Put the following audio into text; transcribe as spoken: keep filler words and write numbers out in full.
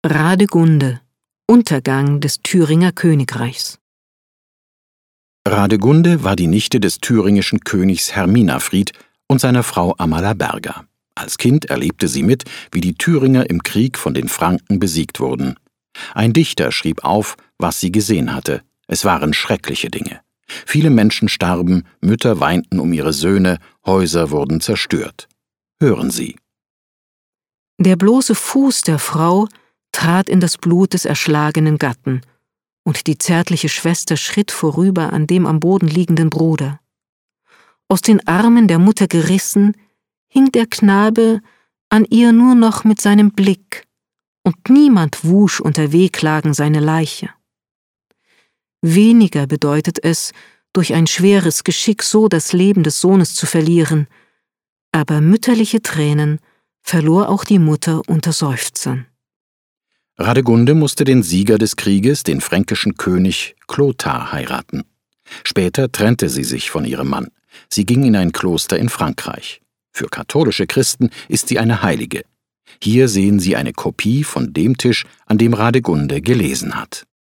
Radegunde, Untergang des Thüringer Königreichs. Radegunde war die Nichte des thüringischen Königs Herminafried und seiner Frau Amalaberga. Als Kind erlebte sie mit, wie die Thüringer im Krieg von den Franken besiegt wurden. Ein Dichter schrieb auf, was sie gesehen hatte. Es waren schreckliche Dinge. Viele Menschen starben, Mütter weinten um ihre Söhne, Häuser wurden zerstört. Hören Sie. Der bloße Fuß der Frau trat in das Blut des erschlagenen Gatten, und die zärtliche Schwester schritt vorüber an dem am Boden liegenden Bruder. Aus den Armen der Mutter gerissen, hing der Knabe an ihr nur noch mit seinem Blick, und niemand wusch unter Wehklagen seine Leiche. Weniger bedeutet es, durch ein schweres Geschick so das Leben des Sohnes zu verlieren, aber mütterliche Tränen verlor auch die Mutter unter Seufzern. Radegunde musste den Sieger des Krieges, den fränkischen König Clothar, heiraten. Später trennte sie sich von ihrem Mann. Sie ging in ein Kloster in Frankreich. Für katholische Christen ist sie eine Heilige. Hier sehen Sie eine Kopie von dem Tisch, an dem Radegunde gelesen hat.